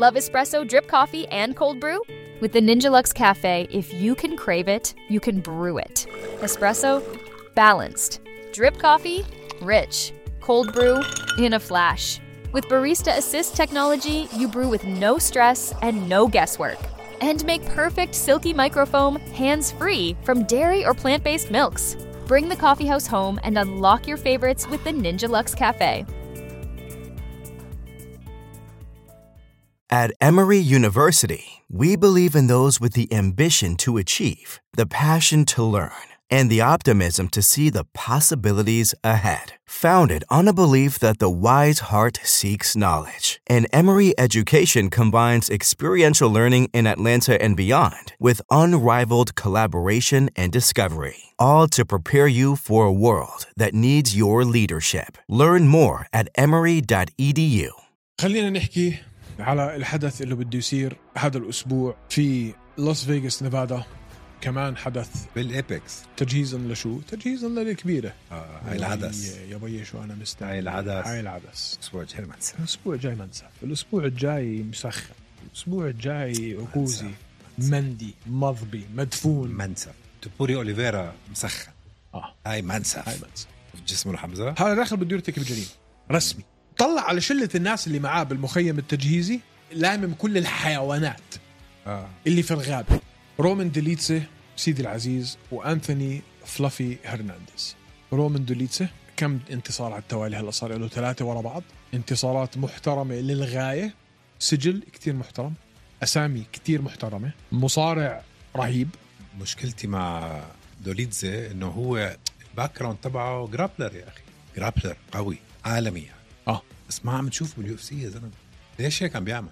Love espresso, drip coffee, and cold brew? With the Ninja Luxe Cafe, if you can crave it, you can brew it. Espresso, balanced. Drip coffee, rich. Cold brew, in a flash. With Barista Assist technology, you brew with no stress and no guesswork. And make perfect silky microfoam hands-free from dairy or plant-based milks. Bring the coffeehouse home and unlock your favorites with the Ninja Luxe Cafe. At Emory University, we believe in those with the ambition to achieve, the passion to learn, and the optimism to see the possibilities ahead. Founded on a belief that the wise heart seeks knowledge, and Emory education combines experiential learning in Atlanta and beyond with unrivaled collaboration and discovery, all to prepare you for a world that needs your leadership. Learn more at emory.edu. خلينا نحكي على الحدث اللي بده يصير هذا الأسبوع في لاس فيغاس نيفادا. كمان حدث بالإيبكس. تجهيزا لشو؟ تجهيزا للكبيرة. هاي العدس يا بيي شو أنا مستعد. هاي العدس. الأسبوع الجاي منسف. الأسبوع الجاي منسف. الأسبوع الجاي مسخن. الأسبوع الجاي عكوزي. مندي مضبي مدفون. منسف. تبوري أوليفيرا مسخن. هاي منسف. في جسمه حمزة. هذا داخل بده يرتكب جريمة رسمي. طلع على شلة الناس اللي معاه بالمخيم التجهيزي لامم كل الحيوانات اللي في الغابة. رومان دوليتسي سيدي العزيز وأنثوني فلافي هرنانديز. رومان دوليتسي كم انتصار على التوالي هلا صار له 3 ورا بعض، انتصارات محترمة للغاية، سجل كتير محترم، أسامي كتير محترمة، مصارع رهيب. مشكلتي مع دوليتسي إنه هو الباك جراوند تبعه جرابلر يا أخي، جرابلر قوي عالمي يعني. بس ما عم تشوف باليو اف سي يا زلمة، ليش هيك عم بيعمل؟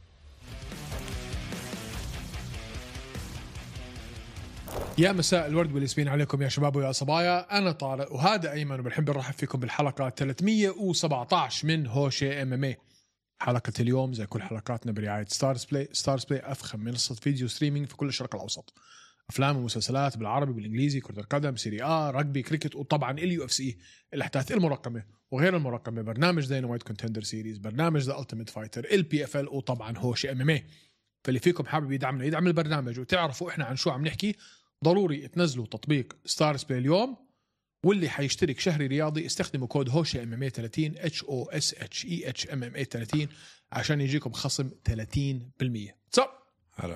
يا مساء الورد والياسمين عليكم يا شباب ويا صبايا. أنا طارق وهذا أيمن وبنحب نرحب فيكم بالحلقة 317 من هوشي ام ام اي. حلقة اليوم زي كل حلقاتنا برعاية ستارز بلاي. ستارز بلاي أفخم منصة فيديو ستريمينج في كل الشرق الأوسط، أفلام ومسلسلات بالعربي بالإنجليزي، كرة القدم، سيري رجبي، كريكت، وطبعا اليو اف سي، الأحداث المرقمة وغير المرقمة، برنامج داينامايت كونتندر سيريز، برنامج ذا ألتيميت فايتر، البي اف ال، وطبعا هوشي ام ام اي. فاللي فيكم حابب يدعمنا يدعم البرنامج وتعرفوا إحنا عن شو عم نحكي، ضروري تنزلوا تطبيق ستارز بلاي اليوم. واللي حيشترك شهري رياضي استخدموا كود هوشي ام ام 30 HOSHEHMMA 30 عشان يجيكم خصم 30%. هلا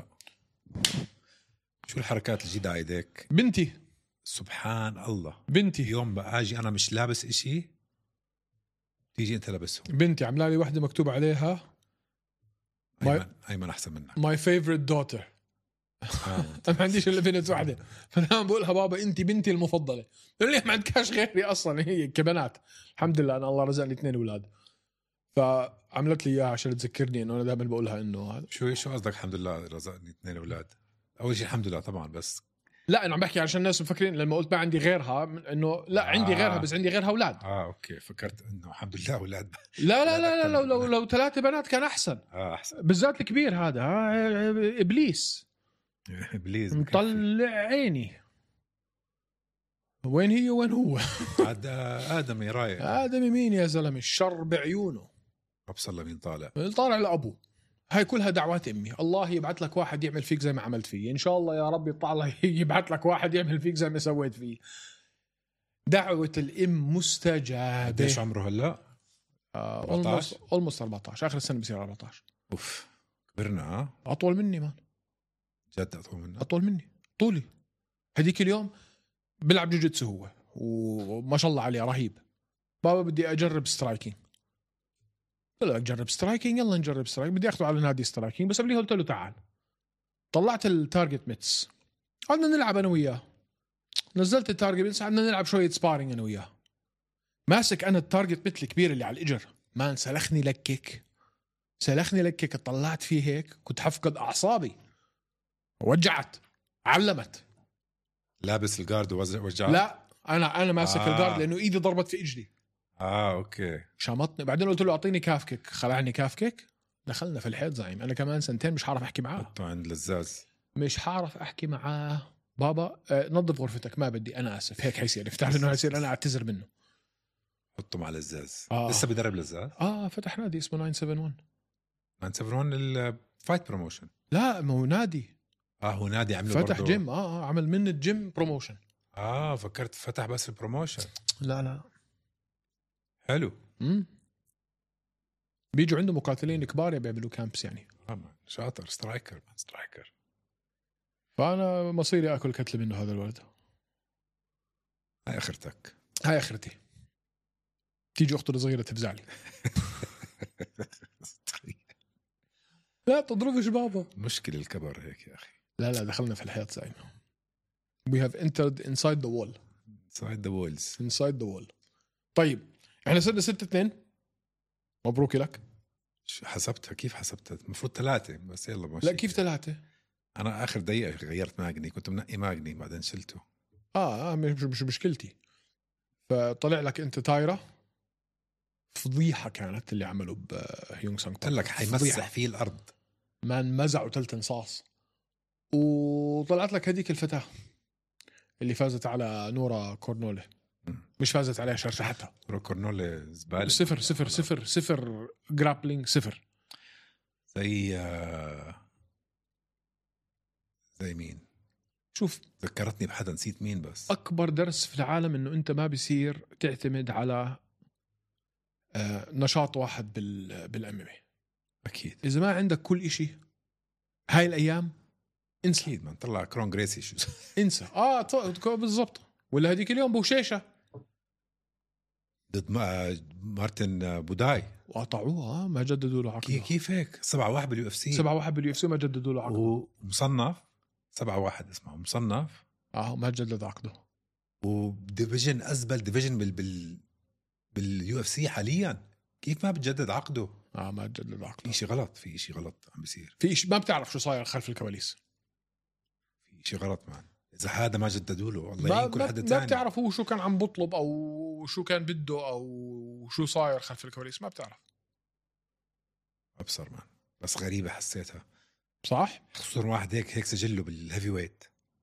شو الحركات الجديدة على ايديك بنتي؟ سبحان الله بنتي يوم باجي انا مش لابس اشي تيجي انت لابسه. بنتي عملا لي وحده مكتوب عليها ايمن احسن منك. my favorite daughter. ما عنديش الا بنت واحده، فانا بقولها بابا انت بنتي المفضله. بقول لي ما عندكاش غيري اصلا، هي كبنات الحمد لله انا الله رزقني 2 اولاد، فعملت لي اياها عشان تذكرني انه انا دائما بقولها انه شو قصدك الحمد لله رزقني 2 اولاد؟ اول شيء الحمد لله طبعا، بس لا انا عم بحكي عشان الناس مفكرين لما قلت ما عندي غيرها انه لا عندي غيرها، بس عندي غيرها اولاد. اوكي فكرت انه الحمد لله اولاد. لا لا لا, لا لو 3 بنات كان احسن. احسن بالذات الكبير هذا ابليس مطلع عيني. وين هي وين هو؟ آدمي رايق. آدمي مين يا زلمة؟ الشر بعيونه. أبصر لمين طالع لأبو. هاي كلها دعوات أمي. الله يبعث لك واحد يعمل فيك زي ما عملت فيه، إن شاء الله يا رب يطلع يبعث لك واحد يعمل فيك زي ما سويت فيه. دعوة الأم مستجابة. قديش عمره هلا؟ 14 14 آخر السنة بصير 14. أوف كبرنا. أطول مني مان. جد أطول مني طولي. هديك اليوم بلعب جوجيتسو هو وما شاء الله عليه رهيب. بابا بدي أجرب سترايكينج. قلت له أجرب سترايكينج، يلا نجرب سترايكينج. بدي أخذه على نادي سترايكينج، بس قبليه قلت له تعال. طلعت التارجت ميتس، قعدنا نلعب أنا وياه. نزلت التارجت ميتس، قعدنا نلعب شوية سبارينج أنا وياه. ماسك أنا التارجت ميت الكبير اللي على الإجر، مان سلخني لكك. طلعت فيه هيك كنت حفقد أعصابي، وجعت علمت. لابس الجارد ووجعت؟ لا أنا ماسك الجارد لأنه إيدي ضربت في إجلي. أوكي. شمطني. بعدين قلت له أعطيني كافكك، خلعني كافكك. دخلنا في الحيط زعيم. أنا كمان 2 مش حعرف أحكي معاه. حطه عند لزاز. مش حعرف أحكي معاه. بابا نظف غرفتك، ما بدي، أنا آسف. هيك حيصير افتح إنه حيصير أنا أعتذر منه. حطه مع لزاز. لسه بدرب لزاز؟ فتح نادي اسمه 971. مان سيفرون الفايت بروموشن. لا مو نادي. هو نادي عمله فتح برضو. جيم. عمل من الجيم بروموشن. فكرت فتح بس البروموشن. لا حلو. بيجوا عنده مقاتلين كبار بيعملوا كامبس يعني. شاطر. سترايكر. فأنا مصيري أكل كتلة منه هذا الولد. هاي آخرتك. هاي آخرتي. تيجي أخته الصغيرة تفزعلي. لا تضربش بابا. مشكلة الكبر هيك يا أخي. لا دخلنا في الحياة زين. We have entered inside the wall. Inside the walls. Inside the wall. طيب احنا صرنا 6-2. مبروك لك. حسبتها كيف حسبتها؟ المفروض 3 بس يلا ماشي. لا كيف 3؟ أنا آخر دقيقة غيرت ماجني، كنت منقي ماجني بعدين شلته. مش مشكلتي. فطلع لك انت تايرة فضيحة كانت اللي عملوا بهيونغ سانغ. قلت لك حيمسح فيه الأرض. مان مزعوا 3 انصاص. وطلعت لك هذيك الفتاة اللي فازت على نورا كورنولي. مش فازت عليها، شرشحتها. نورا كورنولي زبالة. 0 جرابلينج 0. زي مين؟ شوف ذكرتني بحدا نسيت مين. بس أكبر درس في العالم إنه أنت ما بيصير تعتمد على نشاط واحد بالأمامي. أكيد. إذا ما عندك كل إشي هاي الأيام انسى. أكيد ما نطلع كرون جريسي شو انسى. بالضبط. ولا هديك اليوم بوشيشة ضد مارتن بوداي وقطعوها. ما جددوا له عقده. كيف هيك؟ 7-1 باليو اف سي. 7-1 باليو اف سي ما جددوا له عقده. ومصنف 7-1 اسمه مصنف. ما جدد عقده. وديفيجن أزبل ديفيجن باليو اف سي حاليا. كيف ما بتجدد عقده؟ ما تجدد عقده. في إشي غلط عم بيصير. في إشي ما بتعرف شو صاير خلف الكواليس. في إشي غلط مان. إذا هذا ما جددوا له والله يعين كل حدا تاني. ما بتعرف هو شو كان عم بطلب أو شو كان بده أو شو صاير خلف الكواليس. ما بتعرف. أبصر مان. بس غريبة حسيتها. صح. خصوصا واحد هيك سجله بالهيفي ويت.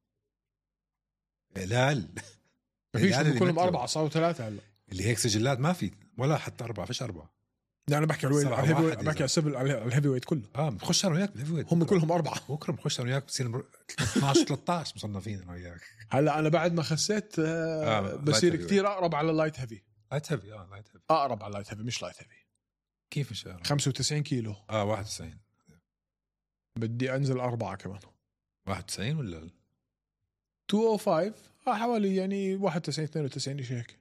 هلال كلهم 4 صاروا 3 هلا. اللي هيك سجلات ما في ولا حتى 4. فيش 4. لا أنا بحكي على الهيفي ويت. بحكي على الهيفي ويت كله. بخش أنا وياك بالهيفي ويت. هم كلهم 4. بكره بخش أنا وياك بصير 12-13 مصنفين أنا وياك. هلا أنا بعد ما خسيت بصير كتير أقرب على اللايت هيفي. لايت هيفي. أقرب على اللايت هيفي مش لايت هيفي. كيف مش 95 كيلو. 91. بدي أنزل 4 كمان. 91 ولا 205. حوالي يعني 91-92 شيء هيك.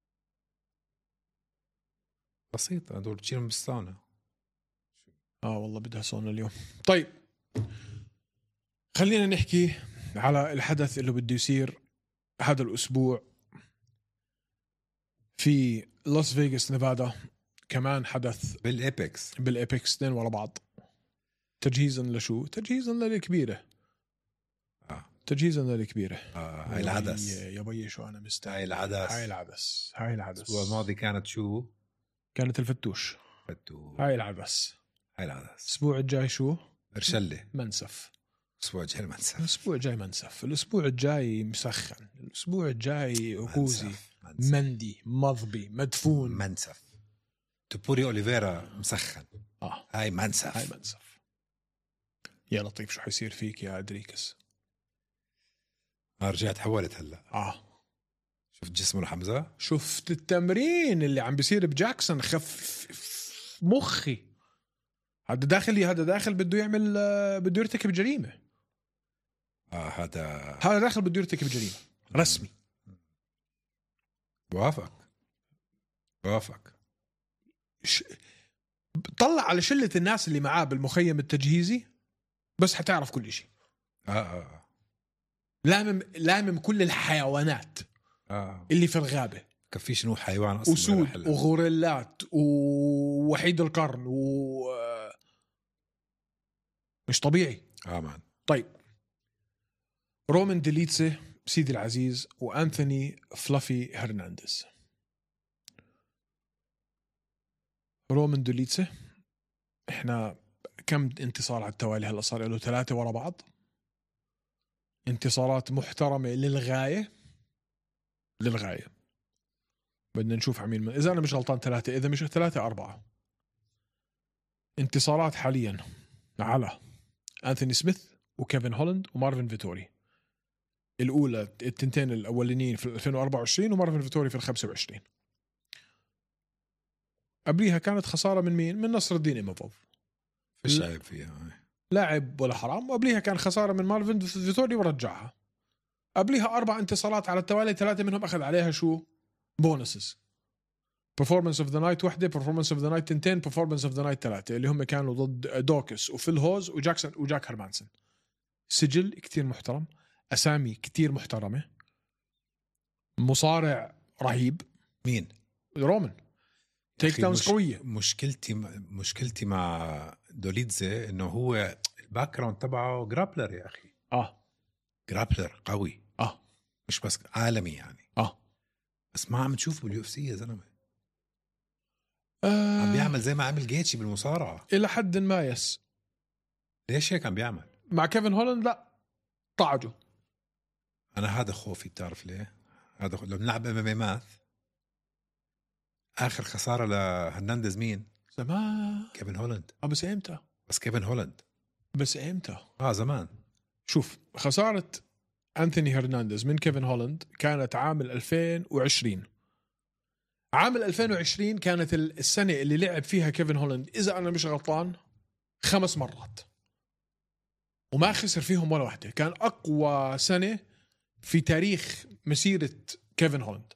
بسيطة. هدول بتشيلهم بالساونا. والله بدها ساونا اليوم. طيب خلينا نحكي على الحدث اللي بده يصير هذا الأسبوع في لاس فيغاس نيفادا. كمان حدث بالإيبكس 2 ورا بعض. تجهيزا لشو؟ تجهيزا للكبيرة. تجهيزا للكبيرة. هاي العدس يا بيي شو أنا مستعد. هاي العدس. الأسبوع الماضي كانت شو؟ كانت الفتوش. هاي العدس. الأسبوع الجاي شو؟ برشلة. منسف. الأسبوع الجاي منسف. الأسبوع الجاي منسف. الأسبوع الجاي مسخن. الأسبوع الجاي أكوزي. مندي مضبي مدفون. منسف. تبوري أوليفيرا مسخن. هاي منسف. يا لطيف شو حيصير فيك يا أدريكس. رجعت حولت هلا. شفت جسمه لحمزة. شفت التمرين اللي عم بيصير بجاكسون. خف مخي. هذا داخل بده يعمل بده يرتكب جريمة. هذا داخل بده يرتكب جريمة رسمي. وافق. طلع على شلة الناس اللي معاه بالمخيم التجهيزي بس حتعرف كل إشي. لامم كل الحيوانات اللي في الغابة. كفي شنو حيوان أصلا. أسود وغوريلات ووحيد القرن مش طبيعي. مان. طيب رومان ديليتسي سيدي العزيز وأنثوني فلافي هرنانديز. رومان ديليتسي احنا كم انتصار على التوالي هلا صار له 3 ورا بعض. انتصارات محترمة للغاية. بدنا نشوف عمين إذا أنا مش غلطان 3. إذا مش 3 4. انتصارات حاليا على أنثوني سميث وكيفن هولاند ومارفن فيتوري. الأولى التنتين الأولانيين في 2024 ومارفن فيتوري في 25. قبليها كانت خسارة من مين؟ من نصر الدين إيموفوف. فيش عيب فيها، لاعب ولا حرام. وقبليها كان خسارة من مارفن فيتوري ورجعها. قبليها 4 انتصارات على التوالي، 3 منهم أخذ عليها شو؟ بونسز. performance of the night وحدة، performance of the night 2، performance of the night 3 اللي هم كانوا ضد دوكس وفيل هوز وجاكسون وجاك هرمانسون. سجل كتير محترم، أسامي كتير محترمة، مصارع رهيب. مين؟ رومان. تيك داونز قوية. مشكلتي مع دوليتزي إنه هو الباك جراوند تبعه جرابلر يا أخي. جرابلر قوي. مش بس عالمي يعني. بس ما عم تشوفه باليو اف سي يا زلمة. عم بيعمل زي ما عمل جيتشي بالمصارعة إلى حد ما. يس. ليش هيك عم بيعمل مع كيفن هولاند؟ لا، طعجه. أنا هذا خوفي، بتعرف ليه؟ هذا لو بنلعب ماث، آخر خسارة لهرنانديز مين؟ زمان. كيفن هولاند. بس إمتى؟ بس كيفن هولاند. بس إمتى؟ زمان. شوف، خسارة أنثوني هرنانديز من كيفن هولاند كانت عام 2020. عام 2020 كانت السنة اللي لعب فيها كيفن هولاند، إذا أنا مش غلطان، 5 مرات وما خسر فيهم ولا واحدة. كان أقوى سنة في تاريخ مسيرة كيفن هولاند.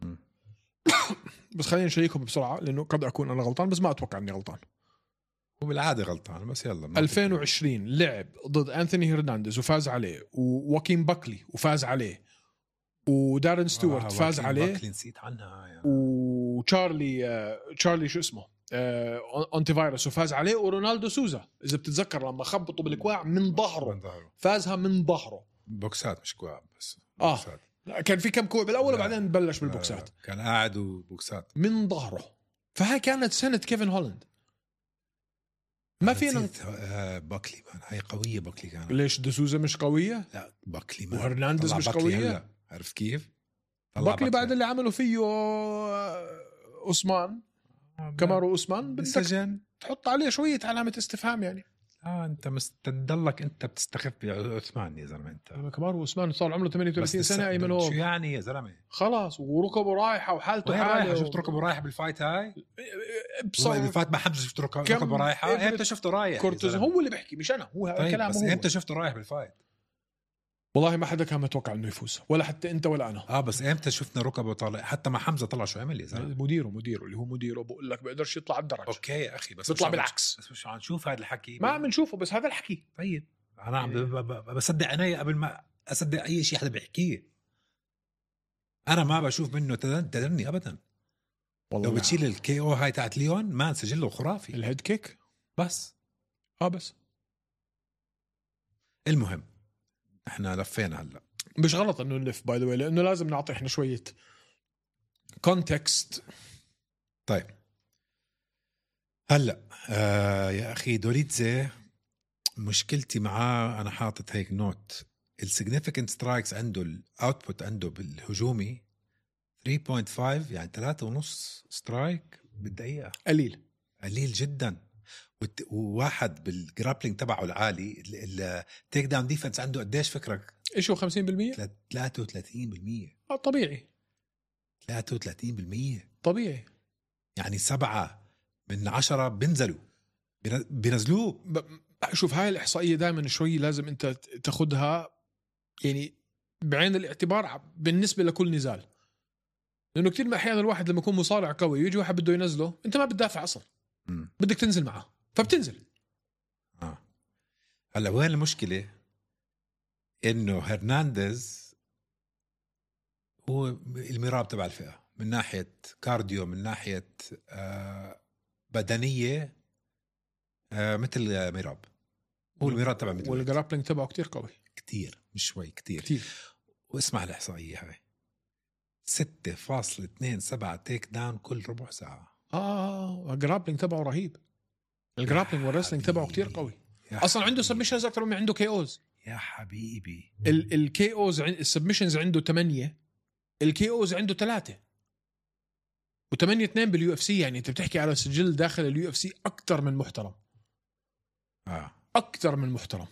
بس خلينا نشيكهم بسرعة لأنه قد أكون أنا غلطان، بس ما أتوقع أني غلطان. وبالعادة غلطان، بس يلا. 2020 لعب ضد أنثوني هرنانديز وفاز عليه، وواكين باكلي وفاز عليه، ودارين ستيوارت فاز عليه، باكلي نسيت عنها يعني. وتشارلي شو اسمه أنتي فايروس وفاز عليه، ورونالدو سوزا إذا بتتذكر لما خبطوا بالكواع من ظهره فازها من ظهره. بوكسات مش كواع بس. بوكسات. كان في كم كوع بالأول وبعدين بلش بالبوكسات. كان قاعد وبوكسات من ظهره. فهاي كانت سنة كيفن هولاند. ما فينا باكلي هاي قوية. باكلي كانت. ليش دسوزا مش قوية؟ لا باكلي وهرنانديز مش قوية. عرف كيف؟ باكلي بعد اللي عملوا فيه عثمان كمارو عثمان بالسجن تحط عليه شوية علامة استفهام يعني. انت مستدلك انت بتستخف بعثمان يا زلمه. انت كمارو عثمان صار عمره 38 سنة ايمن هو. شو يعني يا زلمه؟ خلاص وركبه رايحة وحالته حالة. شفت ركبه رايح بالفايت هاي؟ بالفايت مع حمزة شفت ركبه رايحة. امتى شفته رايح؟ كورتز هو اللي بيحكي مش انا. هو طيب كلامه. بس امتى شفته رايح بالفايت؟ والله ما حدا كان متوقع انه يفوز، ولا حتى انت ولا انا. بس امتى شفنا ركبه طالع؟ حتى مع حمزة طلع شو عمل يا زلمه؟ مديره اللي هو مديره بقول لك بقدرش يطلع على الدرج. اوكي يا اخي بس بيطلع بالعكس. بس مش عم نشوف هذا الحكي. ما عم نشوفه بس هذا الحكي. طيب انا عم بصدق عيني قبل ما اصدق اي شيء حدا بيحكيه. انا ما بشوف منه تدني ابدا. والله لو بتشيل الكي او هاي تاعت ليون ما سجله خرافي. الهيد كيك بس بس المهم احنا لفينا هلا. مش غلط انه نلف باي ذا واي، لانه لازم نعطي احنا شويه كونتكست. طيب هلا يا اخي دوليتزي مشكلتي معاه، انا حاطط هيك نوت. السيجنيفيكانت سترايكس عنده، الاوتبوت عنده بالهجومي 3.5 يعني 3.5 سترايك بالدقيقه. قليل جدا. وواحد بالجرابلينج تبعه العالي، التيك داون ديفنس عنده قديش فكرك؟ ايش هو 50%؟ 33%. طبيعي 33% طبيعي. يعني 7 من 10 بينزلوه. شوف هاي الإحصائية دائما شوي لازم انت تاخدها يعني بعين الاعتبار بالنسبة لكل نزال، لأنه كتير من أحيانا الواحد لما يكون مصارع قوي يجي واحد بده ينزله، انت ما بتدافع أصلا. بدك تنزل معه فبتنزل. هلا وين المشكلة؟ إنه هرنانديز هو الميراب تبع الفئة من ناحية كارديو، من ناحية بدنية، مثل ميراب. هو الميراب تبع مثل. والجرابلينج تبعه كتير قوي. كتير مش شوي، كتير. واسمع الإحصائية هاي 6.27 تيك داون كل ربع ساعة. الجرابلينج تبعه رهيب. الجرابلينج والرسلينج تبعه كتير قوي. اصلا عنده سبمشنز اكثر من عنده كي اوز. يا حبيبي الكي اوز السبمشنز عنده 8، الكي اوز عنده 3. و8-2 باليو اف سي. يعني انت بتحكي على سجل داخل اليو اف سي اكثر من محترم. اكثر من محترم.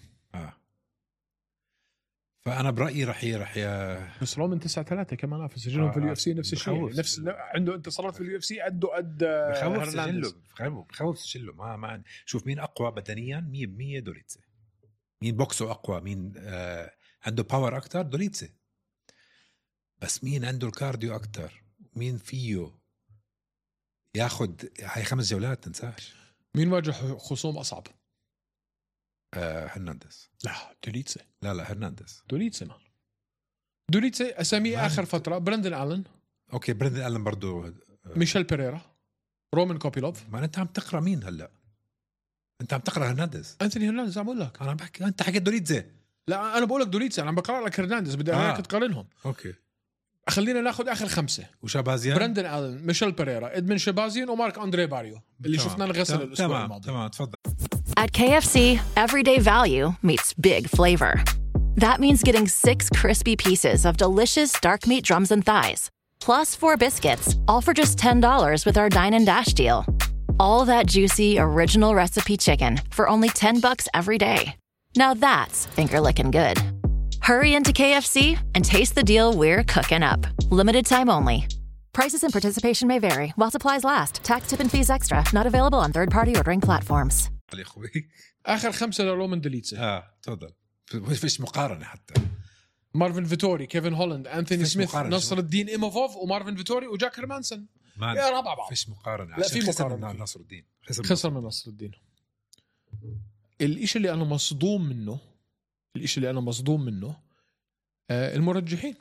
فانا برايي رح بس رومان 9-3 كمان في سجلهم في اليو اف سي نفس الشيء. نفس عنده انتصارات في اليو اف سي قد بخوف سجله. ما شوف مين اقوى بدنيا 100% دوليتسي. مين بوكسه اقوى، مين عنده باور اكتر، دوليتسي. بس مين عنده الكارديو اكتر، مين فيه ياخد هاي 5 جولات تنساش. مين واجه خصوم اصعب؟ هرنانديز. لا دوليتسي. لا هرنانديز. دوليتسي مان. دوليتسي اسامي اخر فتره براندن آلن. اوكي براندن آلن برضو. ميشيل بيريرا. رومان كوبيلوف. ما انت عم تقرا مين هلا؟ انت عم تقرا هرنانديز. انتوني هرنانديز. عم اقول لك انا بحكي انت حكيت دوليتسي. لا انا بقول لك دوليتسي. انا عم بقرا لك هرنانديز. بدي اراك تقارنهم. اوكي خلينا ناخذ اخر 5. وشابازيان، براندن آلن، ميشيل بيريرا، ادمن شابازيان، ومارك أندري باريو اللي شفنا الغسل الاسبوع الماضي. تمام تفضل. At KFC, everyday value meets big flavor. That means getting 6 crispy pieces of delicious dark meat drums and thighs, plus 4 biscuits, all for just $10 with our Dine and Dash deal. All that juicy, original recipe chicken for only $10 every day. Now that's finger-licking good. Hurry into KFC and taste the deal we're cooking up. Limited time only. Prices and participation may vary. While supplies last. Tax, tip, and fees extra. Not available on third-party ordering platforms. آخر 5 لرومان دوليتسي. تفضل. فيش مقارنة حتى. مارفن فيتوري، كيفن هولاند، أنثوني سميث، نصر الدين إيموفوف، ومارفن فيتوري وجاك هيرمانسون. يا ربع بعض. فيش مقارنة. لا في مقارنة. نصر الدين خسر من نصر الدين. الإشي اللي أنا مصدوم منه المرجحين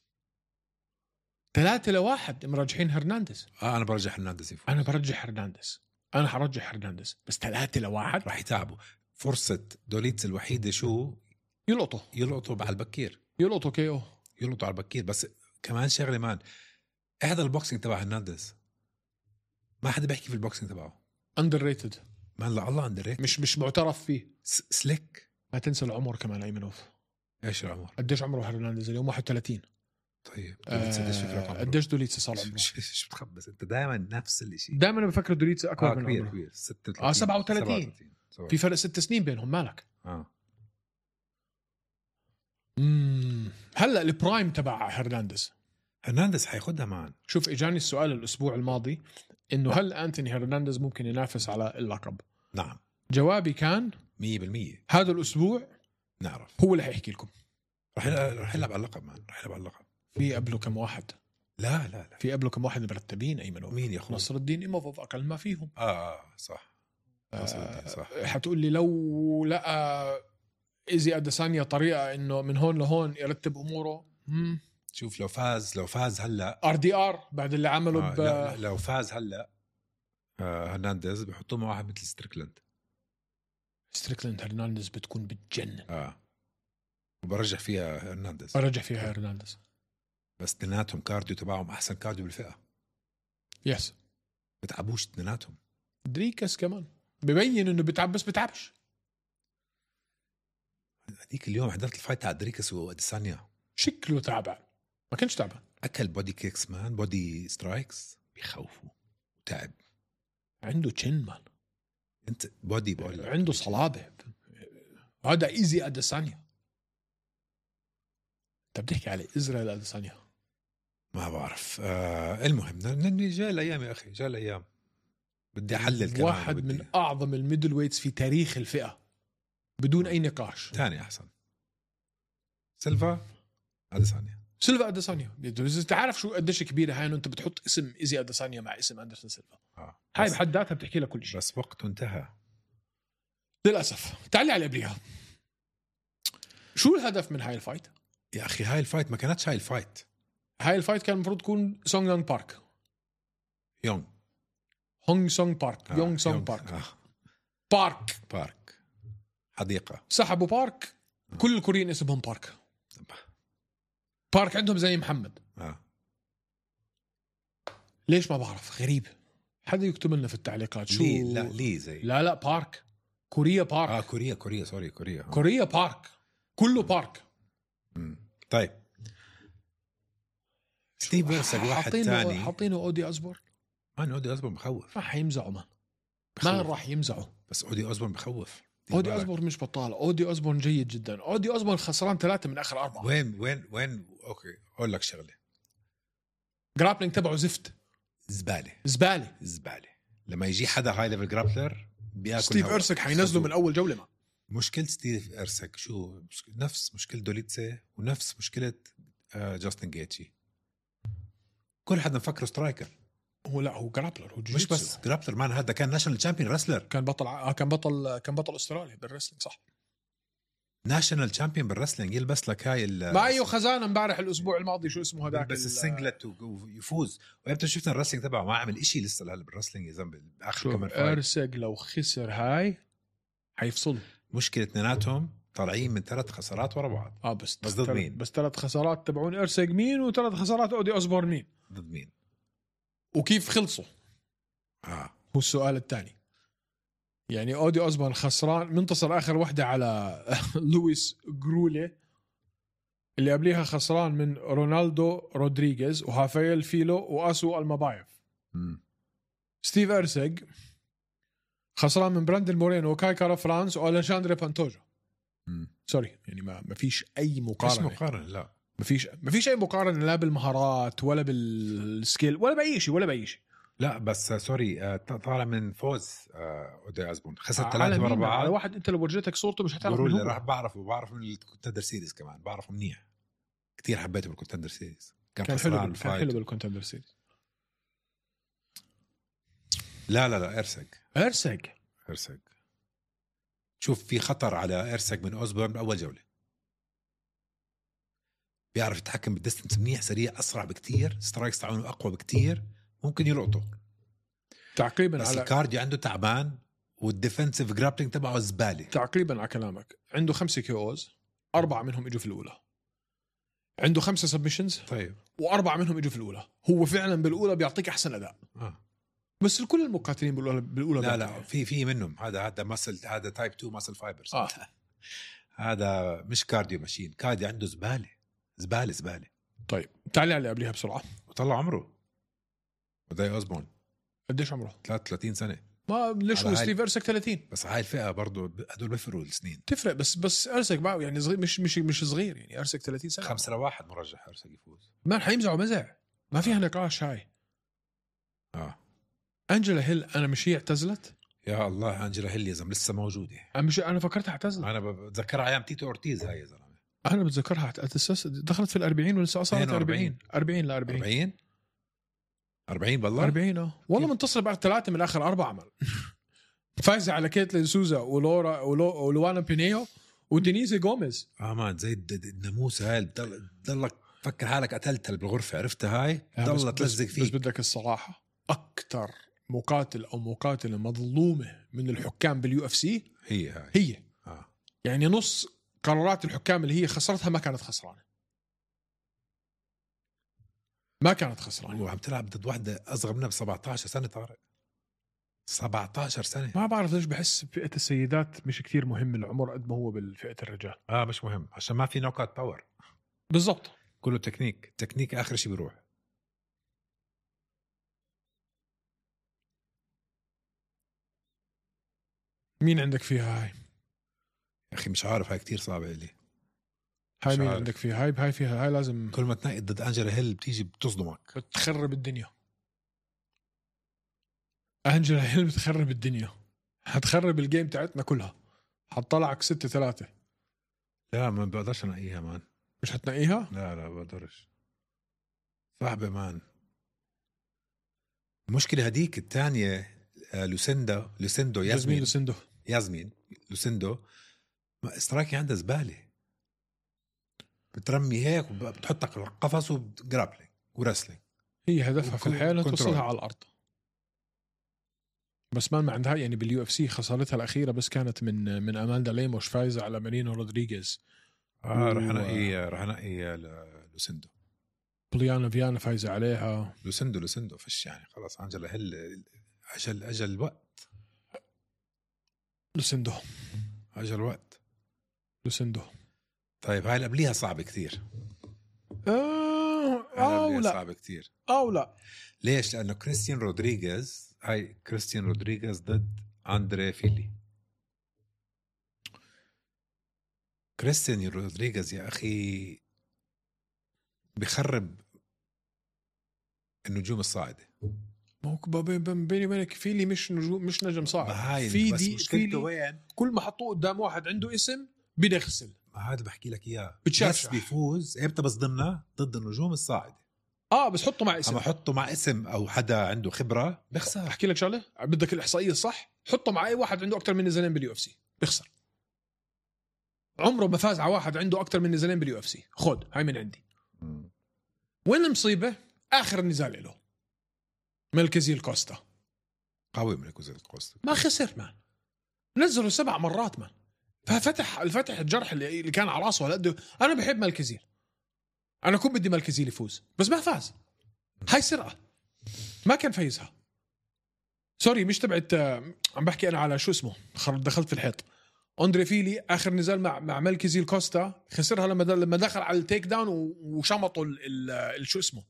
3-1 مرجحين هرنانديز. أنا برجح هرنانديز. أنا برجح هرنانديز. أنا حرجح هرنانديز بس 3-1 راح يتعبوا. فرصة دوليتس الوحيدة شو يلقطوا على البكير. يلقطوا كيو. يلقطوا على البكير. بس كمان شغلة مان، هذا البوكسينج تبع هرنانديز ما حدا بيحكي في البوكسينج تبعه. underrated مان. لا الله underrated. مش معترف فيه. سليك. ما تنسى العمر كمان أيمنوف. ايش العمر؟ قديش عمره هرنانديز اليوم؟ 31. طيب قديش دوليتسي صار عمره؟ شو بتخبص انت؟ دائما نفس الشيء. دائما بفكر دوليتسي اكبر من عمره. كبير 36. 37. في فرق 6 سنين بينهم. مالك؟ هلا البرايم تبع هرنانديز حياخدها معا. شوف اجاني السؤال الاسبوع الماضي انه هل أنتوني هرنانديز ممكن ينافس على اللقب؟ نعم. جوابي كان 100%. هذا الاسبوع نعرف هو اللي حيحكي لكم. رح يلعب على اللقب مان. رح يلعب على اللقب. في قبله كم واحد؟ لا في قبله كم واحد مرتبين أيمن. مين يا اخوي؟ نصر الدين إيموفوف اقل ما فيهم. صح. صح. حتقول لي لو لقى إيزي أديسانيا طريقة إنه من هون لهون يرتب أموره. شوف لو فاز هلا RDR بعد اللي عمله لو فاز هلا هرنانديز بيحطوه مع واحد مثل ستريكلاند هرنانديز بتكون بتجنن. وبرجح فيها هرنانديز. بس تناتهم كارديو تبعهم أحسن كارديو بالفئة. يس. بتعبوش تناتهم. دريكس كمان ببين إنه بتعب بس بتعبش. هذيك اليوم حضرت الفايت تاع دريكس وأديسانيا. شكله تعبان. ما كانش تعبان. أكل بودي كيكس مان. بودي سترايكس بيخوفوا. تعب. عنده تشين مان. انت بودي بقول عنده صلابة. هذا إيزي أديسانيا. انت بتحكي على إزرائيل أديسانيا. ما بعرف. المهم جاي الأيام يا أخي. جاي الأيام. بدي أحلل كمان. واحد من أعظم الميدل ويتس في تاريخ الفئة بدون أي نقاش. ثاني أحسن سيلفا أديسانيا. إذا تعرف شو قديش كبيرة هاي، إنه أنت بتحط اسم إيزي أديسانيا مع اسم أندرسون سيلفا. هاي بحد ذاتها بتحكي لك كل شيء. بس وقته انتهى للأسف. تعالي على قبلها. شو الهدف من هاي الفايت؟ يا أخي هاي الفايت ما كانتش هاي الفايت. هاي الفايت كان المفروض تكون سونغ يونغ بارك. هونغ سونغ بارك. يونغ سونغ بارك. بارك حديقة. سحبوا بارك. كل الكوريين اسمهم بارك. عندهم زي محمد. ليش ما بعرف. غريب. حدا يكتب لنا في التعليقات شو. ليه زي لا بارك. كوريا بارك. كوريا سوري كوريا بارك. كله بارك. طيب ستيف بيرسك واحد تاني حاطينه أودي أزبور. اودي اوزبورن بخوف. ما حيمزعوا ما راح يمزعوا. بس اودي اوزبورن بخوف. اودي اوزبورن مش بطال. اودي اوزبورن جيد جدا. اودي اوزبورن خسران 3 من اخر 4. وين اوكي اقول لك شغله. جرابلينج تبعه زفت، زباله. لما يجي حدا هاي ليفل جرابلر بياكل. ستيف إرسك حينزله من اول جوله. ما مشكله ستيف إرسك شو نفس مشكله دوليتسي ونفس مشكله جاستن جيتشي. كل حدا مفكره سترايكر. هو جرابلر. هو مش بس جرابلر مان. هذا كان ناشونال تشامبيون رسلر. كان بطل استراليا بالرسلينج. صح. ناشونال تشامبيون بالرسلينج. يلبس لك هاي ما ايوه خزانه امبارح الاسبوع الماضي. شو اسمه هذاك؟ بس السنجلت ويفوز. وامتى شفنا الرسلينج تبعه ما عمل إشي لسه هلا بالرسلينج. يا زلمه باخر كمان إرسك لو خسر هاي حيفصل. مشكله اثنيناتهم طالعين من 3 خسارات ورا بعض. بس ضد مين؟ بس 3 خسارات تبعون إرسك مين، و3 خسارات اودي اوزبورن مين؟ ضد مين؟ وكيف خلصوا؟ هو السؤال الثاني. يعني اودي اوزبورن خسران منتصر اخر وحده على لويس جرولي، اللي قبليها خسران من رونالدو رودريغيز وهافيل فيلو واسو المبايف. ستيف إرسق خسران من براندن مورينو وكاي كارا فرانس والكساندري بانتوجا. سوري يعني ما فيش اي مقارنه. مش مقارنه. لا ما فيش اي مقارنه، لا بالمهارات ولا بالسكيل ولا باي شيء. لا بس سوري طالع من فوز اودي اوزبورن. خسر 3 ورا بعض. على واحد انت لو ورجيتك صورته مش هتعرف منه. راح بعرف من الكونتندر سيريز كمان. بعرفه منيح كتير. حبيته بالكونتندر سيريز. كان حلو بالكونتندر سيريز. لا إرسق. شوف في خطر على إرسق من أوزبورن بأول جولة. بيعرف يتحكم بالديستنس منيح، سريع، أسرع بكتير، سترايكس تاعونه أقوى بكتير، ممكن يلقطه تعقيبا بس على الكارديو عنده تعبان والديفنسيف جرابلينج تبعه زبالة. تعقيبا على كلامك عنده 5 كيوز 4 منهم اجوا في الأولى. عنده 5 سبمشنز طيب و4 منهم اجوا في الأولى. هو فعلا بالأولى بيعطيك أحسن أداء. بس كل المقاتلين بالأولى لا في منهم. هذا مسل. هذا تايب 2 مسل فايبرز. هذا مش كارديو ماشين. كارديو عنده زبالة. طيب تعالي على قبلها بسرعة. وطلع عمره بداي أوزبورن قديش عمره؟ 33 سنة. ما ليش هو ستيف إرسك 30. بس هاي الفئة برضو هدول بيفرقوا السنين. تفرق بس إرسك بقى يعني صغير مش صغير يعني. إرسك 30 سنة. 5-1 مرجح إرسك يفوز. ما حيمزعوا مزع. ما فيها نقاش هاي. أنجلا هيل أنا مش هي اعتزلت؟ يا الله أنجلا هيل يا زلمة لسه موجودة. أنا فكرتها اعتزلت. أنا بتذكرها أيام تيتو أورتيز. هاي يا زلمة أنا بتذكرها دخلت في 40 ولسه صارت 40 بالله 40 والله منتصر بعد 3 من آخر 4 عمل. فايزة على كيتلين سوزا ولوانا بينيو ودينيزي غوميز. مان زي الناموسة. هاي ضلك فكر حالك قتلتها بالغرفة. عرفتها هاي ضلت تلزق فيك. بس بدك الصراحة أكتر مقاتل أو مقاتلة مظلومة من الحكام باليو اف سي هي. يعني نص قرارات الحكام اللي هي خسرتها ما كانت خسرانة. وعم تلعب ضد واحدة أصغر منها ب17 سنة. طارق 17 سنة. ما بعرف ليش بحس فئة السيدات مش كتير مهم العمر قد ما هو بالفئة الرجال. مش مهم عشان ما في نوكات باور. بالضبط. كله تكنيك آخر شيء بيروح. مين عندك فيها هاي؟ يا أخي مش عارف. هاي كتير صعبة لي. هاي مين عندك فيها؟ هاي فيها. هاي لازم كل ما تنقد ضد أنجلا هيل بتيجي بتصدمك. بتخرب الدنيا. أنجلا هيل بتخرب الدنيا. هتخرب الجيم تاعتنا كلها. هتطلعك 6-3. لا ما بقدرش أنقيها مان. مش هتنقيها؟ لا بقدرش. صعبة مان. المشكلة هديك الثانية ياسمين لوسيندو استرايكي عندها زبالة. بترمي هيك وبتحطك على القفص وجرابلينج ورسلينج. هي هدفها في الحياة توصلها على الأرض. بس ما عندها يعني باليو اف سي. خسارتها الأخيرة بس كانت من أمالدا ليموش فايزة على مارينو رودريغيز. رح نقي لوسيندو. بليانا فيانا فايزة عليها. لوسيندو فش يعني خلاص. أنجلا هيل أجل الوقت. لوسيندو أجل الوقت. لوسيندو. طيب هاي اللي قبليها صعبة كتير. أو لا صعب كتير. أو لا. ليش؟ لأنه كريستيان رودريغيز ضد أندري فيلي. كريستيان رودريغيز يا أخي بيخرب النجوم الصاعدة. بيني وبينك فيلي مش نجم صاعد. فيلي وين كل ما حطوه قدام واحد عنده اسم بيدخسل. هذا بحكي لك إياه. بس بيفوز إمتى بصدمنا ضد النجوم الصاعدة. بس حطه مع اسم. أما حطه مع اسم أو حدا عنده خبرة بيخسر. أحكي لك شغلة، بدك الإحصائية الصح، حطه مع أي واحد عنده أكتر من نزالين باليو اف سي بيخسر. عمره ما فاز على واحد عنده أكتر من نزالين باليو اف سي. خد هاي من عندي. وين المصيبة؟ آخر نزال له ملكزيل كوستا. قوي ملكزيل كوستا، ما خسر مان، نزله 7 مرات مان. ففتح الجرح اللي كان على راسه هالقد. أنا بحب ملكزيل، أنا كنت بدي ملكزيل يفوز بس ما فاز. هاي سرقة، ما كان فايزها. سوري مش تبعت، عم بحكي أنا على شو اسمه، دخلت في الحيط. أندري فيلي آخر نزال مع ملكزيل كوستا خسرها لما دخل على التيك داون وشمطوا شو اسمه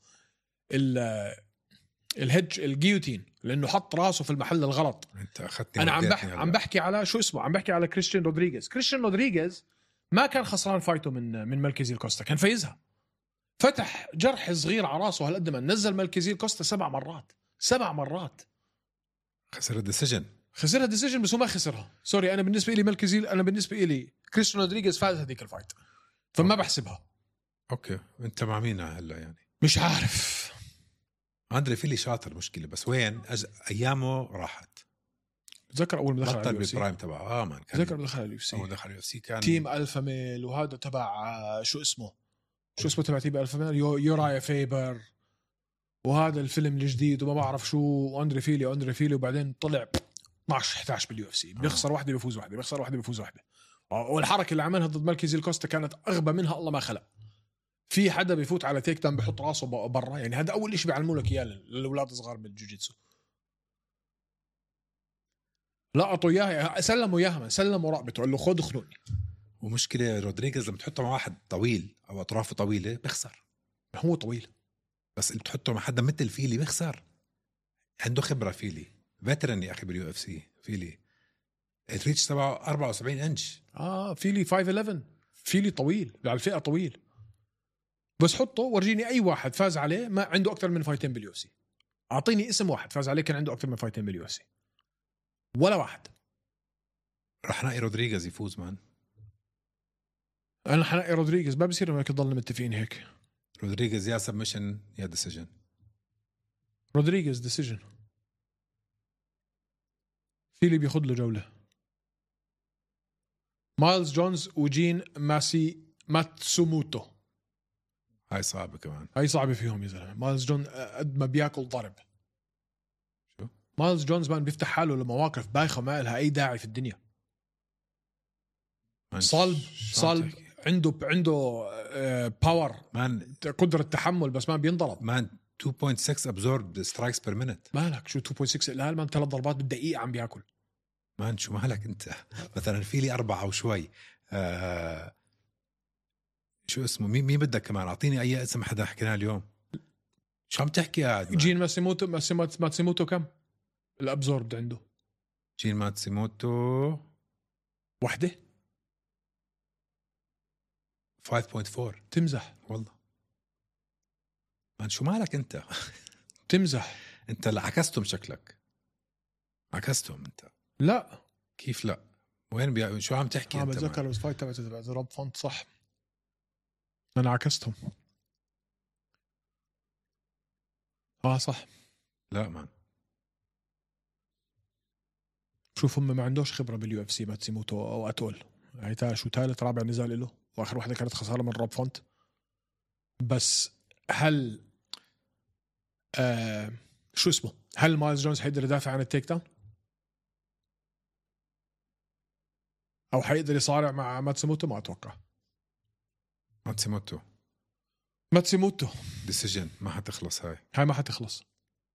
الهيدج الجيوتين، لأنه حط راسه في المحل الغلط. أنت أخذتني. أنا عم بحكي على شو اسمه، عم بحكي على كريستيان رودريغيز ما كان خسران فايته من ملكزيل كوستا، كان فايزها. فتح جرح صغير على راسه هالقد ما نزل ملكزيل كوستا 7 مرات. خسرها ديسيجن بس هو ما خسرها. سوري، أنا بالنسبة لي ملكزيل، أنا بالنسبة لي كريستيان رودريغيز فاز هذيك الفايت، فما بحسبها. أوكي، أنت مع مين هلا يعني؟ مش عارف. أندري فيلي شاطر، مشكلة بس وين أيامه راحت. بتذكر أول ما دخل بطل بالبرايم تبعه. مان بتذكر دخل اليو سي. أول دخل اليو سي كان تيم ألفا ميل، وهذا تبع شو اسمه تبع تيم ألفا ميل، يورايا فيبر، وهذا الفيلم الجديد وما بعرف شو. أندري فيلي وبعدين طلع 12-11 باليو اف سي، بيخسر واحدة بيفوز واحدة، بيخسر واحدة بيفوز واحدة. والحركة اللي عملها ضد ملكزيل كوستا كانت أغبى منها الله ما خلق. في حدا بيفوت على تيك داون بيحط راسه برا، يعني هذا أول إشي بيعلموا لك إياه للأولاد الصغار بالجوجيتسو. لقطوا إياها، سلموا إياها، سلموا رقبته، قال له خد خنوني. ومشكلة رودريغيز لما تحطه مع واحد طويل أو أطرافه طويلة بيخسر. هو طويل بس اللي بتحطه مع حدا مثل فيلي بيخسر. عنده خبرة فيلي، فيترن يا أخي باليو اف سي. فيلي الريتش تبعه 74 إنش. فيلي 5'11". فيلي طويل على الفئة طويل. بس حطه ورجيني أي واحد فاز عليه ما عنده أكتر من فايتين باليو اف سي. أعطيني اسم واحد فاز عليه كان عنده أكتر من فايتين باليو اف سي، ولا واحد. رح نلاقي رودريغيز يفوز مان. أنا حنقي رودريغيز، ما بصير هيك نضلنا متفقين هيك. رودريغيز يا سبمشن يا ديسيجن. رودريغيز ديسيجن. فيلي بياخذ له جولة. مايلز جونز وجين ماتسوموتو. هاي صعبة كمان. هاي صعبة فيهم يا زلمة. مايلز جونز قد ما بياكل ضرب. شو؟ مايلز جونز مان بيفتح حاله لمواقف بايخة ما لها أي داعي في الدنيا. صلب عنده باور مان، قدرة تحمل، بس ما بينضرب مان. 2.6 absorbed strikes per minute. مالك شو 2.6؟ لا مان 3 ضربات بالدقيقة عم بياكل مان. شو مالك انت؟ مثلا في لي 4 وشوي. شو اسمه؟ مين بدك كمان؟ اعطيني اي اسم حدا حكيناه اليوم. شو عم تحكي قاعد؟ جين ماتسيموتو كم الابزوربد عنده؟ جين ماتسيموتو وحده 5.4. تمزح والله مان. شو مالك انت؟ تمزح انت اللي عكستهم، شكلك عكستهم انت. لا كيف لا؟ وين شو عم تحكي انت؟ بتذكر الفايت تبع روب فونت صح، انا عكستهم. صح. لا مان، شوف هم ما عندوش خبرة باليو اف سي ماتسيموتو او اتول. هي شو ثالث رابع نزال له، واخر واحدة كانت خسارة من روب فونت. بس هل شو اسمه، هل مايلز جونز حيقدر يدافع عن التيك داون او حيقدر يصارع مع ماتسيموتو؟ ما اتوقع. ماتسيموتو ديسيجن ما حتخلص. هاي ما حتخلص.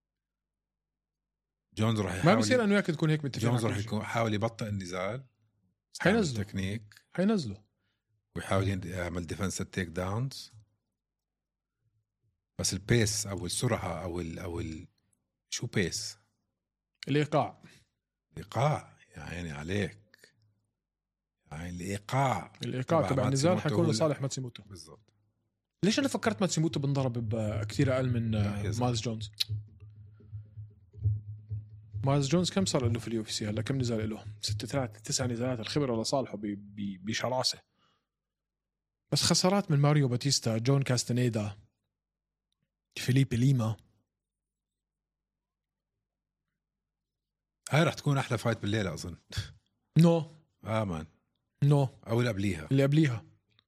جونز راح ما بصير انه وياك تكون هيك متفقين. جونز راح يحاول يبطئ النزال، حينزله تكنيك، حينزله ويحاول يعمل ديفنس التيك داونز. بس البيس او السرعه او شو بيس الايقاع يعني عليك، يعني الايقاع تبع النزال حيكون لصالح ماتسيموتو. بالضبط. ليش انا فكرت ماتسيموتو بنضرب بكثير اقل من مايلز جونز؟ مايلز جونز كم صار له في اليو اف سي هلا؟ كم نزال له؟ 9 نزالات. الخبره لصالحه بشراسه. بس خسارات من ماريو باتيستا، جون كاستانيدا، فيليبي ليما. هاي رح تكون احلى فايت بالليله اظن. نو مان نو او اللي قبليها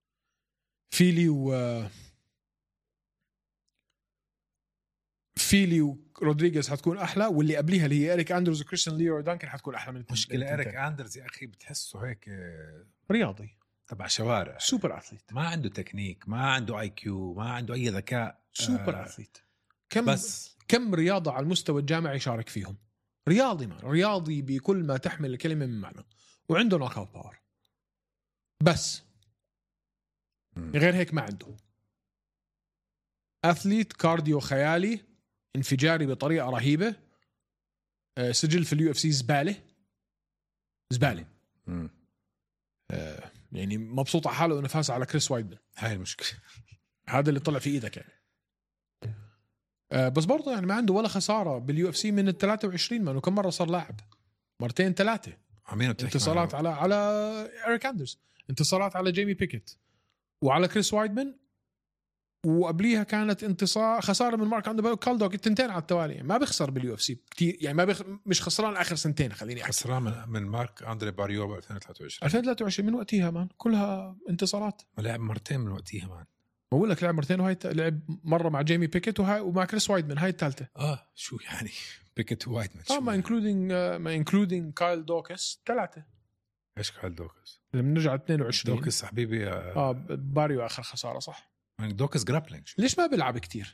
فيلي ورودريغيز حتكون احلى، واللي قبليها اللي هي إريك أندرز وكريستيان ليروي دانكن حتكون احلى من مشكلة إريك أندرز يا اخي بتحسه هيك رياضي تبع شوارع، سوبر أثليت، ما عنده تكنيك، ما عنده اي كيو، ما عنده اي ذكاء. سوبر أثليت. كم رياضة على المستوى الجامعي يشارك فيهم؟ رياضي بكل ما تحمل الكلمة من معنى، وعنده نوك اوت باور. بس غير هيك ما عنده. أثليت كارديو خيالي انفجاري بطريقة رهيبة. سجل في اليو اف سي زبالة. يعني مبسوط على حاله انه فاز على كريس وايدمان. هاي المشكلة. هذا اللي طلع في ايدك يعني. بس برضه يعني ما عنده ولا خسارة باليو اف سي من ال 23. ما انه كم مرة صار لاعب؟ 2-3. انتصارات على إريك أندرز، انتصارات على جيمي بيكيت وعلى كريس وايدمان، وقبليها كانت خساره من مارك اندري كالدوك 2 على التوالي. ما بيخسر باليو اف سي كثير يعني، مش خسران اخر 2 خليني احكي. خسران من مارك اندري باريو ب 2023 من وقتها مان كلها انتصارات. لعب مرتين من وقتها مان. بقول لك لعب مرتين، وهاي لعب مره مع جيمي بيكيت ومع كريس وايدمان، هاي الثالثه. شو يعني بيكيت وايدمان؟ ما انكلودينج كايل دوكس 3. ايش كايل دوكس؟ لما نرجع 22 دوكس حبيبي. باريو اخر خساره صح. دوكس جرابلينج ليش ما بيلعب كتير؟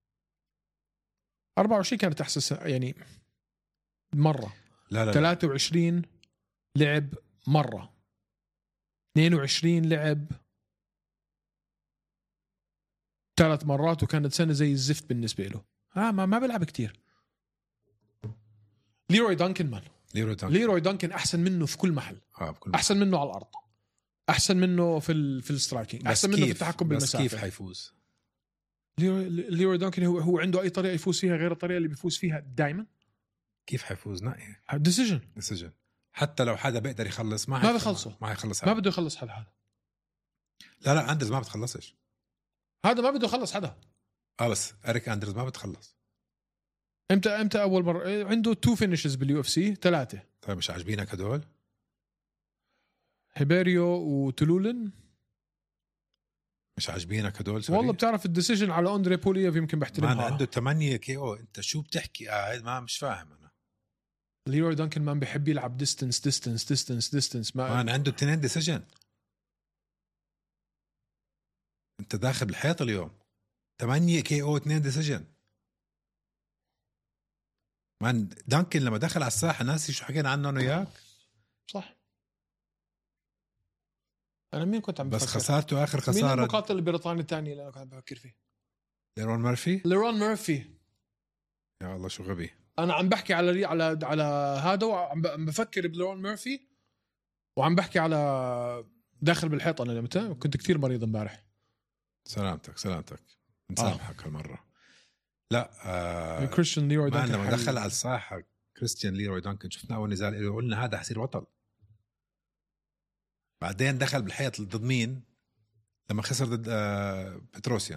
24 كانت احسن يعني مره. لا 23 لعب مره. 22 لعب 3 مرات، وكانت سنه زي الزفت بالنسبه له. ما بيلعب كتير. ليروي دانكن احسن منه في كل محل. احسن منه على الارض، احسن منه في السترايكينج، احسن منه في التحكم بالمسافه. كيف حيفوز ليروي دانكن؟ هو عنده اي طريقه يفوز فيها غير الطريقه اللي بيفوز فيها دائما. كيف حيفوز؟ نقي ديسيجن. حتى لو حدا بيقدر يخلص ما بيخلصه، ما يخلص، ما بده يخلص حدا هذا. لا أندرز ما بتخلصش، هذا ما بده يخلص حدا. بس إريك أندرز ما بتخلص. امتى اول مره عنده 2 فينيشز باليو اف سي 3. طيب مش عاجبينك هدول؟ هيبيريو وتولولن مش عاجبينك هدول؟ والله بتعرف الديسيجن على أندري بولييف يمكن بحترمها. عنده 8 KO. انت شو بتحكي قاعد؟ ما مش فاهم انا. ليروي دانكن ما بيحب يلعب ديستنس. ما عنده 2 ديسيجن. انت داخل بالحيط اليوم. 8 KO 2 ديسيجن. مان دانكن لما دخل على الساحه ناسي شو حكينا عنه انا وياك. صح. انا مين كنت عم بفكر؟ بس خسارته اخر خساره. مين المقاتل البريطاني الثاني اللي انا كنت بفكر فيه؟ ليرون ميرفي. يا الله شو غبي. انا عم بحكي على هذا، وعم بفكر بليرون ميرفي، وعم بحكي على داخل بالحيط. انا متى كنت كتير مريض امبارح. سلامتك نسامحك هالمره. لا كريستيان ليروي دانكن لما دخل على الساحه كريستيان ليروي دانكن شفنا اول نزال قلنا هذا حيصير بطل. بعدين دخل بالحيط ضد مين؟ لما خسر ضد بتروسيان.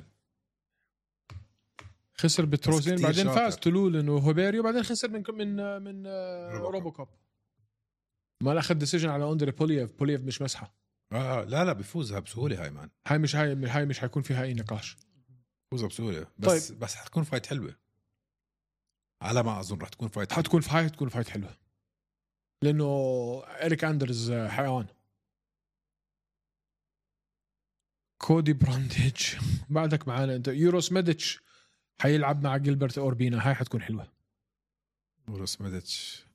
بعدين فاز تولولن وهوبيريو، بعدين خسر من روبوكوب. ما اخذ ديسيجن على أندري بولييف مش مسحه. لا بيفوزها بسهوله. هاي مان هاي مش حيكون فيها اي نقاش. فوزها بسهوله. طيب. بس حتكون فايت حلوه على ما اظن. رح تكون فايت حتكون فايت حلوه، لانه إريك أندرز حيوان. كودي برانديج بعدك معانا انت. يوروس ميديتش حيلعب مع جيلبرت أوربينا. هاي حتكون حلوه. يوروس ميديتش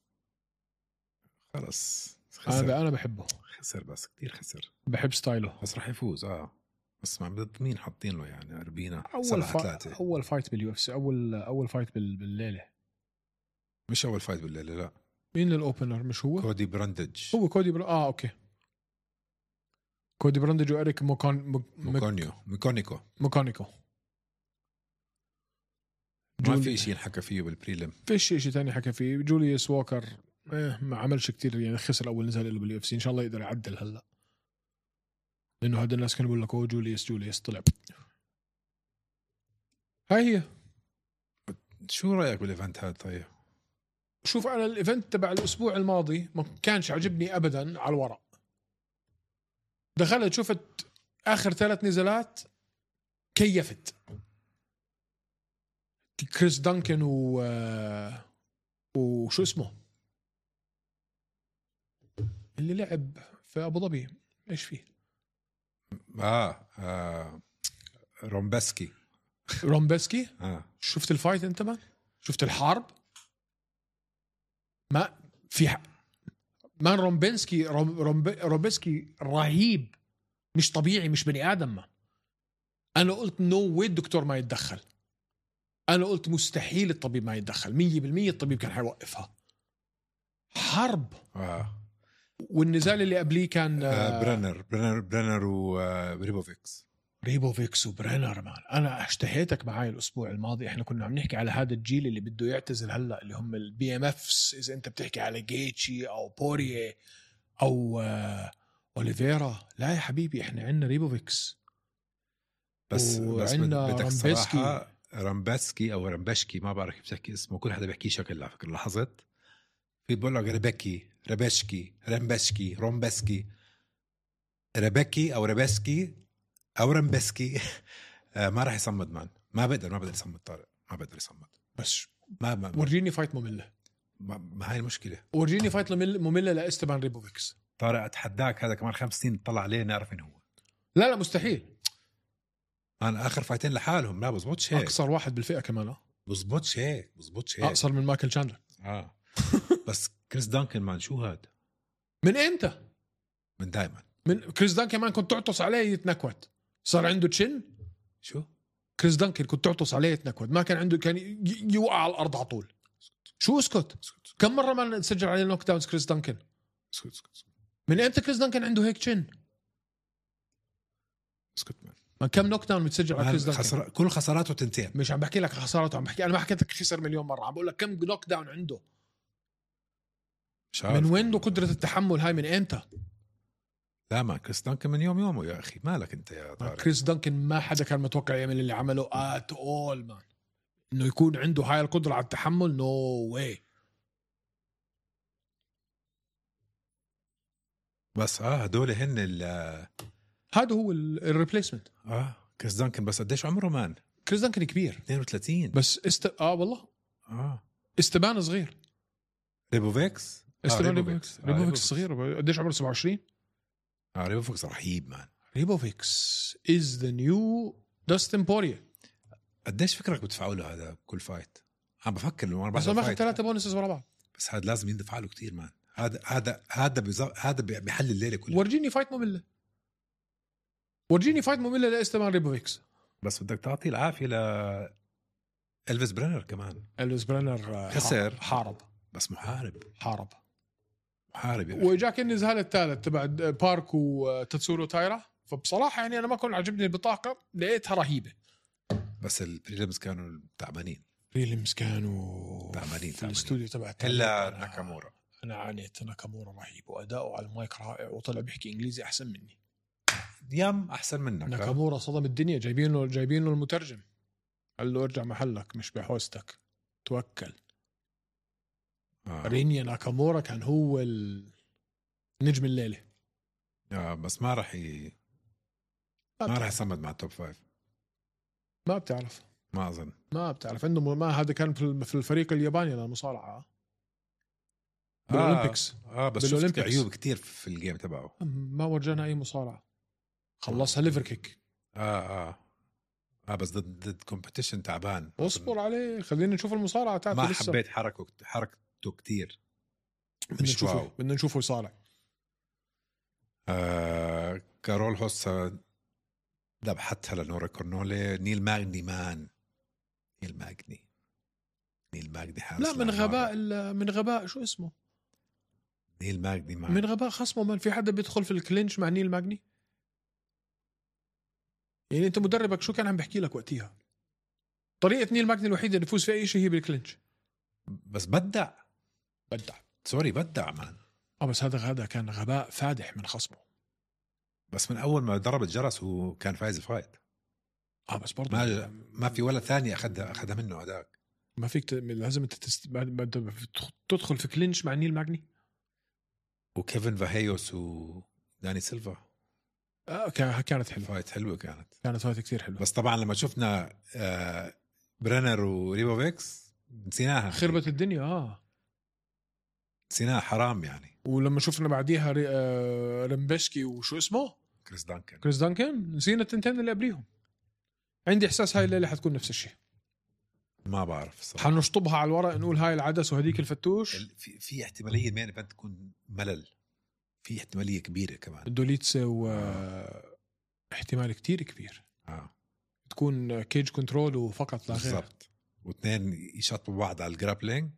خلص انا بحبه. خسر، بس كتير خسر. بحب ستايله، بس رح يفوز. بس مع ضد مين حاطين له يعني أربينا اول فايت باليو اف سي، اول فايت بالليله. مش اول فايت بالليله، لا. مين الاوبنر؟ مش هو كودي براندج. هو كودي اوكي. كودي براندج وإريك ميكانيكو. ما في شيء حكى فيه بالبريلم، فيش شيء تاني حكى فيه. جوليوس ووكر ما عملش كتير يعني، خسر اول نزال له باليو اف سي. ان شاء الله يقدر يعدل هلا، لانه هذا الناس كانوا يقول لك جوليوس طلع. هاي هي. شو رايك بالايفنت هذا؟ طيب شوف، انا الايفنت تبع الاسبوع الماضي ما كانش عجبني ابدا على الورق. دخلت شفت اخر 3 نزالات كيفت. كريس دانكن وشو اسمه اللي لعب في ابو ظبي، ايش فيه؟ رومبسكي. شفت الفايت انت؟ ما شفت الحرب؟ ما في مان رومبسكي رهيب، مش طبيعي، مش بني ادم. ما انا قلت نو وي الدكتور ما يتدخل. انا قلت مستحيل الطبيب ما يتدخل. 100% الطبيب كان حيوقفها. حرب. والنزال اللي قبليه كان برنر وريبوفيكس وبرنر. مان انا اشتهيتك معاي الاسبوع الماضي. احنا كنا عم نحكي على هذا الجيل اللي بده يعتزل هلا، اللي هم البي ام افس. اذا انت بتحكي على جيتشي او بوريه او اوليفيرا، لا يا حبيبي، احنا عندنا ريبوفيكس بس بدك صراحة رامبسكي او رامبشكي، ما بعرف كيف بتحكي اسمه، كل حدا بيحكي شكل. على فكرة لاحظت في بقول لك رامبشكي ربكي او ربسكي او رامبسكي. ما راح يصمد مان، ما بقدر يصمد طارق، ما بقدر يصمد. بس ما ورجيني فايت مملة. ما هاي المشكلة. ورجيني فايت مملة لاستبان ريبوفيكس. طارق اتحداك هذا كمان 5 سنين طلع عليه نعرف مين هو. لا مستحيل. أنا آخر فايتين لحالهم لا بزبطش هيك. أقصر واحد بالفئة كمان. بزبطش هيك. أقصر من مايكل تشاندلر. بس كريس دانكن مان شو هاد؟ من إمتى؟ من دايما. من كريس دانكن مان كنت تعطس عليه يتنكوت. صار عنده تشن. شو؟ كريس دانكن كنت تعطس عليه يتنكوت. ما كان عنده، كان يوقع على الأرض على طول. شو اسكت؟ كم مرة ما سجل عليه نوك داونز كريس دانكن؟ اسكت. من إمتى كريس دانكن عنده هيك تشن؟ اسكت مان. ما كم نوك داون متسجل على كريس دانكن؟ كل خساراته تنتين. مش عم بحكي لك خساراته، عم بحكي، انا ما حكيت لك خسر مليون مره، عم بقول لك كم نوك داون عنده. من وين له قدره التحمل هاي؟ من امتى؟ لا ما كريس دانكن من يومه يا اخي. مالك انت يا طارق؟ كريس دانكن ما حدا كان متوقع يعمل اللي عمله ات اول مان، انه يكون عنده هاي القدره على التحمل. نو واي. بس هدول هن هذا هو الريبليسمنت. كريس دانكن بس قديش عمره مان؟ كريس دانكن كبير 32 بس والله استبان صغير. ريبوفيكس ريبوفيكس صغير. قديش عمره؟ 27. ريبوفيكس رهيب مان. ريبوفيكس is the new داستن بوريه. قديش فكرك بدفعوا له هذا بكل فايت؟ عم بفكر انه بس ما اخذ 3 بونسز ورا بعض. بس هذا لازم يندفع له كثير مان. هذا بيحل الليله كلها. ورجيني فايت ممله لاستبان ريبوفيكس. بس بدك تعطي العافيه ل إلفيس برينر كمان. إلفيس برينر خسر، حارب بس محارب وجاك النزال الثالث تبع بارك وتاتسورو تايرا. فبصراحه يعني انا ما كنت عجبني البطاقه، لقيتها رهيبه. بس البريلمز كانوا تعبانين. في الاستوديو تبع الا ناكامورا. انا عانيت. ناكامورا رهيب واداؤه على المايك رائع، وطلع بيحكي انجليزي احسن مني. يام احسن منك. ناكامورا صدم الدنيا. جايبين له المترجم، قال له ارجع محلك مش بحوستك، توكل. رينيا ناكامورا كان هو نجم الليله. بس ما راح يصمد مع التوب 5. ما بتعرف. ما اظن. ما بتعرف عنده ما هذا كان في الفريق الياباني للمصارعه بالأولمبيكس. بس شفت عيوب كتير في الجيم تبعه. ما ورجانا اي مصارعه. خلصها ليفر كيك. بس ضد كومبيتيشن تعبان. اصبر عليه، خلينا نشوف المصارعه تاعته. ما حبيت حركته كتير. بدنا نشوفه يصارع. كارول هوسا ذبحتها لنورا كورنولي. نيل ماغني نيل ماغني حارس. لا من غباء شو اسمه نيل ماغني من غباء خصمه. ما في حدا بيدخل في الكلينش مع نيل ماغني. يعني انت مدربك شو كان عم بحكي لك وقتها؟ طريقة نيل ماغني الوحيدة اللي يفوز في اي شيء هي بالكلينش. بس بدع مان. بس هذا كان غباء فادح من خصمه. بس من اول ما ضرب الجرس هو كان فايز الفايت. بس برضه ما في ولا ثانية اخذها منه هذاك. ما فيك لازم انت تدخل في كلينش مع نيل ماغني وكيفن فاهيوس وداني سيلفا. كانت حلوة. فايت حلوة كانت فايت كتير حلوة. بس طبعا لما شفنا برينر وريبوفيكس نسيناها. خربت الدنيا. نسيناها حرام يعني. ولما شفنا بعديها رمبشكي وشو اسمه كريس دانكن نسينا التنتين اللي قبليهم. عندي إحساس هاي الليلة حتكون نفس الشيء. ما بعرف الصراحة. حنشطبها على الورق نقول هاي العدس وهديك الفتوش. في احتمالية مين إيفنت تكون ملل. في احتمالية كبيرة كمان. دوليتسا احتمال كتير كبير. تكون كيج كنترول وفقط لا غير. بالضبط. واثنين يشطبوا بعض على الجرابلينج.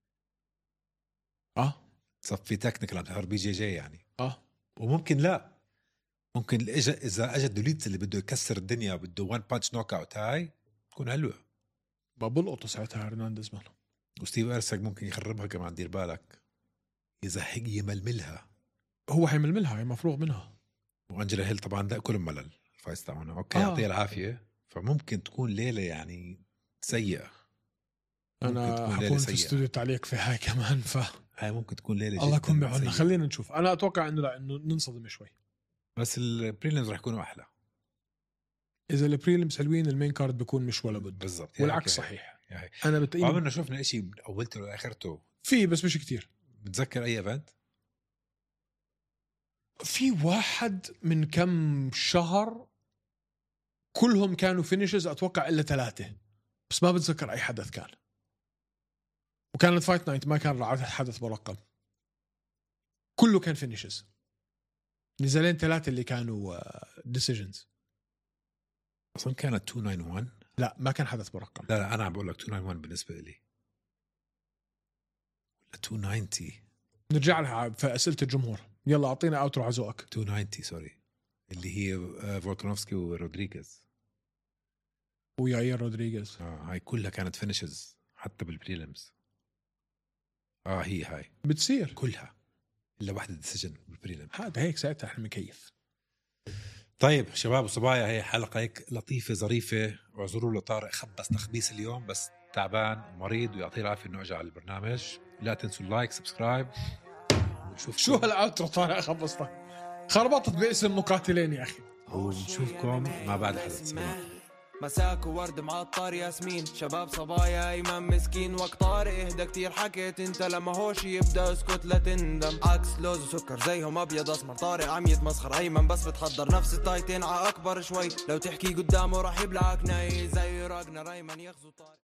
صف في تكنيكال عم بي جي يعني. وممكن لا. ممكن إذا أجد دوليتسا اللي بده يكسر الدنيا بده 1 بانش نوك اوت هاي تكون حلوة. بلقطه ساعتها هرنانديز ماله. وستيف إرسك ممكن يخربها كمان. دير بالك إذا حق يململها. هو حيململها مفروغ منها. وأنجلا هيل طبعا ده كل ملل فايز تاعونه. أوكي يعطيه العافية. فممكن تكون ليلة يعني سيئة. أنا حكون في استوديو تعليق في هاي كمان. هاي ممكن تكون ليلة الله يكون بعنا. خلينا نشوف. أنا أتوقع إنه ننصدم شوي. بس البريليمز رح يكونوا أحلى. إذا البريليمز حلوين المين كارد بيكون مش ولا بد. بالضبط. والعكس صحيح. أنا عمرنا شفنا إشي أولته لآخرته فيه بس مش كتير. بتذكر أي إيفنت؟ في واحد من كم شهر كلهم كانوا فينيشز أتوقع إلا 3 بس ما بتذكر أي حدث كان. وكانت فايت نايت ما كان حدث مرقم. كله كان فينيشز. نزلين 3 اللي كانوا ديسيجنز. أصلا كانت 291. لا ما كان حدث مرقم. لا أنا عم بقول لك 291 بالنسبة لي. ولا 290. نرجع لها في أسئلة الجمهور. يلا أعطينا أوترو عزوك. 290 سوري. اللي هي فولكانوفسكي ورودريغيز. وياير رودريغيز. هاي كلها كانت فينيشز حتى بالبريلمز. هي هاي بتصير كلها إلا واحدة ديسيجن بالبريلم. هذا هيك ساعتها احنا مكيف. طيب شباب وصبايا هي حلقة هيك لطيفة ظريفة. واعذروا لطارق خبص تخبيص اليوم بس تعبان ومريض ويعطيه العافية إنه أجى على البرنامج. لا تنسوا اللايك سبسكرايب. ونشوف شو هالأوترو طارق خبصتك خربطت باسم مقاتلين يا أخي. ونشوفكم ما بعد حدث. مساك وورد معطر ياسمين شباب صبايا ايمن مسكين وقت طارق اهدى كتير حكيت انت لما هوش يبدا اسكت لا تندم عكس لوز وسكر زيهم ابيض اسمر طارق عم يتمسخر ايمن بس بتحضر نفس التايتين ع اكبر شوي لو تحكي قدامه راح يبلعك ناي زي راجنر ايمن يغزو طارق.